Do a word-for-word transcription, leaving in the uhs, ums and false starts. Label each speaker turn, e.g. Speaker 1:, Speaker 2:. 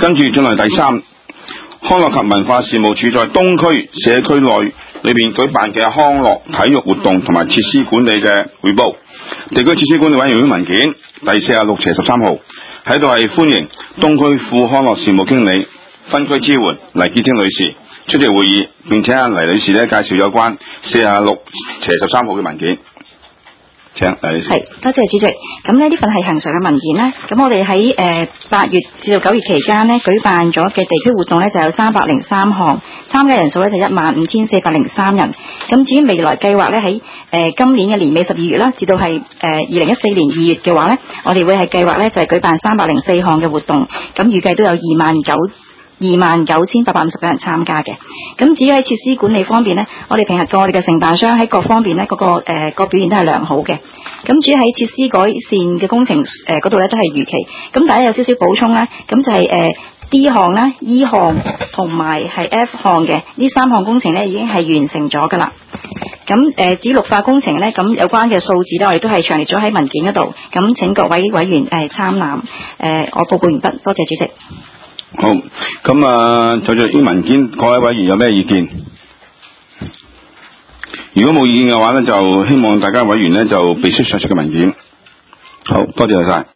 Speaker 1: 跟住進嚟第三，康樂及文化事務署在東區社區內裏邊舉辦嘅康樂體育活動同埋設施管理嘅匯報，地區設施管理委員會文件第四十六斜十三號喺度係歡迎東區副康樂事務經理分區支援黎潔貞女士出席會議，並且阿黎女士咧介紹有關四十六斜十三號嘅文件。請黎女士。
Speaker 2: 係，多謝主席。咁呢呢份係恆常嘅文件咧。咁我哋喺誒八月至到九月期間咧舉辦咗嘅地區活動咧就有三百零三項，參加人數咧就一萬五千四百零三人。咁至於未來計劃咧喺誒今年嘅年尾十二月啦，至到係誒二零一四年二月嘅話咧，我哋會係計劃咧就係舉辦三百零四項嘅活動。咁預計都有二萬九。二萬九千八百五十個人參加嘅。咁至於喺設施管理方面呢，我哋平日過我哋嘅承辦商喺各方面呢，嗰、那個誒、呃、個表現都係良好嘅。咁至於喺設施改善嘅工程誒嗰度呢，都係如期。咁大家有少少補充啦，咁就係、是、誒、呃、D 項啦、E 項同埋係 F 項嘅呢三項工程呢已經係完成咗噶啦。咁誒至於綠化工程呢，咁有關嘅數字呢，我哋都係詳列咗喺文件嗰度。咁請各位委員誒參覽。誒、呃、我報告完畢，多謝主席。
Speaker 1: 好，咁啊，就住啲文件，各位委員有咩意見？如果冇意見嘅話咧，就希望大家委員咧就備出上述嘅文件。好多謝晒。